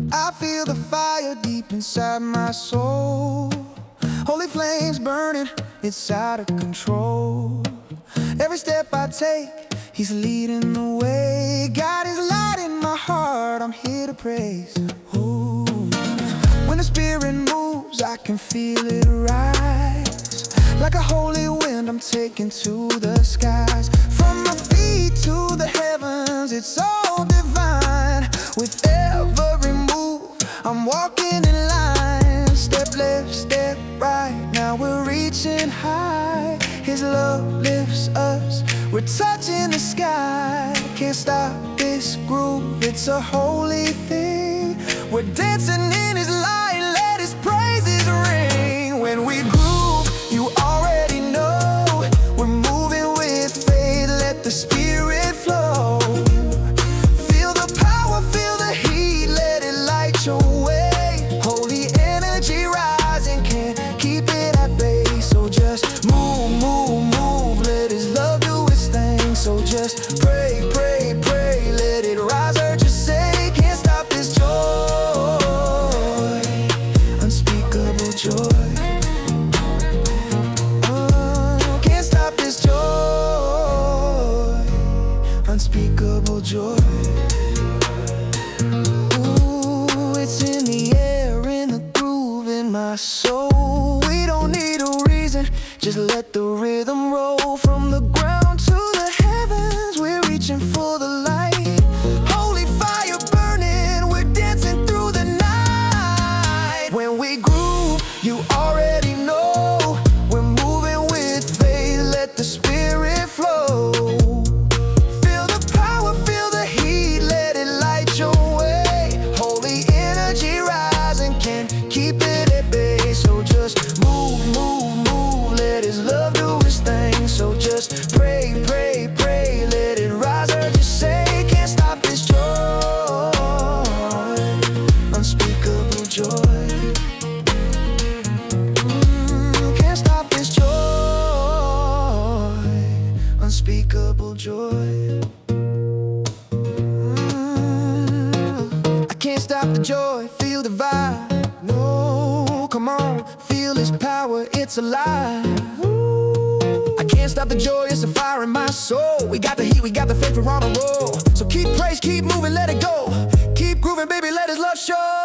I feel the fire deep inside my soul. Holy flames burning, it's out of control. Every step I take, He's leading the way. God is light in my heart, I'm here to praise. Ooh. When the Spirit moves, I can feel it rise. Like a holy wind, I'm taken to the skies. From my feet to the heavens, it's all divine. With every move, I'm walking in line. Step left, step right, now we're reaching high. His love lifts us, we're touching the sky. Can't stop this groove, it's a holy thing. We're dancing in His light, let His praises ring. When we groove, you already know, we're moving with faith, let the Spirit flow. Feel the power, feel the heat, let it light your way. Holy energy rising, can't keep it at bay. So just move, move, move, let His love do His thing. So just pray, pray, pray, let it rise or just say, can't stop this joy, unspeakable joy. Can't stop this joy, unspeakable joy. Ooh, it's in the air, in the groove, in my soul. We don't need a reason, just let the rhythm roll. From the ground to the heavens, we're reaching for the light. Holy fire burning, we're dancing through the night. When we groove, you already know, we're moving with faith, let the Spirit flow. Feel the power, feel the heat, let it light your way. Holy energy rising, can't keep it at bay. So just move, move, move, let His love do His thing. So just pray, pray, pray, let it rise or just say, can't stop this joy, unspeakable joy. Can't stop this joy, unspeakable joy. I can't stop the joy, feel the vibe. No, come on, feel His power, it's alive. I can't stop the joy, it's a fire in my soul. We got the heat, we got the faith, we're on a roll. So keep praise, keep moving, let it go. Keep grooving, baby, let His love show.